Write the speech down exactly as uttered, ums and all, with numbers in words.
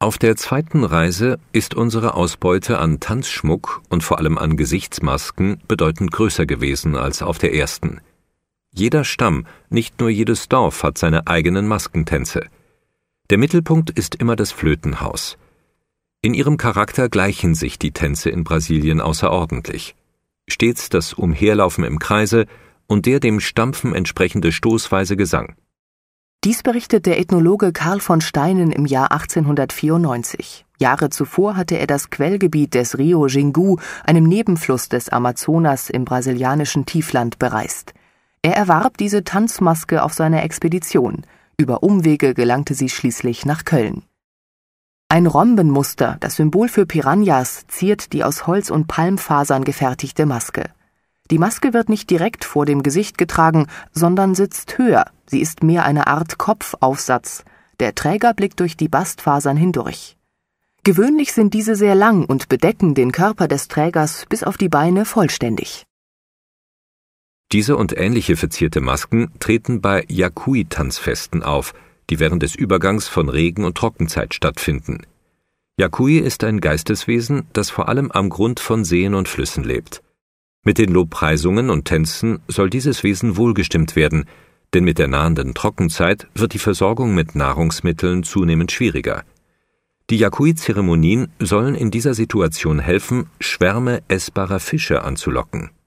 Auf der zweiten Reise ist unsere Ausbeute an Tanzschmuck und vor allem an Gesichtsmasken bedeutend größer gewesen als auf der ersten. Jeder Stamm, nicht nur jedes Dorf hat seine eigenen Maskentänze. Der Mittelpunkt ist immer das Flötenhaus. In ihrem Charakter gleichen sich die Tänze in Brasilien außerordentlich. Stets das Umherlaufen im Kreise und der dem Stampfen entsprechende stoßweise Gesang. Dies berichtet der Ethnologe Karl von Steinen im Jahr achtzehnhundertvierundneunzig. Jahre zuvor hatte er das Quellgebiet des Rio Xingu, einem Nebenfluss des Amazonas im brasilianischen Tiefland, bereist. Er erwarb diese Tanzmaske auf seiner Expedition. Über Umwege gelangte sie schließlich nach Köln. Ein Rhombenmuster, das Symbol für Piranhas, ziert die aus Holz und Palmfasern gefertigte Maske. Die Maske wird nicht direkt vor dem Gesicht getragen, sondern sitzt höher. Sie ist mehr eine Art Kopfaufsatz. Der Träger blickt durch die Bastfasern hindurch. Gewöhnlich sind diese sehr lang und bedecken den Körper des Trägers bis auf die Beine vollständig. Diese und ähnliche verzierte Masken treten bei Yaqui-Tanzfesten auf, die während des Übergangs von Regen- und Trockenzeit stattfinden. Yaqui ist ein Geisteswesen, das vor allem am Grund von Seen und Flüssen lebt. Mit den Lobpreisungen und Tänzen soll dieses Wesen wohlgestimmt werden, denn mit der nahenden Trockenzeit wird die Versorgung mit Nahrungsmitteln zunehmend schwieriger. Die Yaqui-Zeremonien sollen in dieser Situation helfen, Schwärme essbarer Fische anzulocken.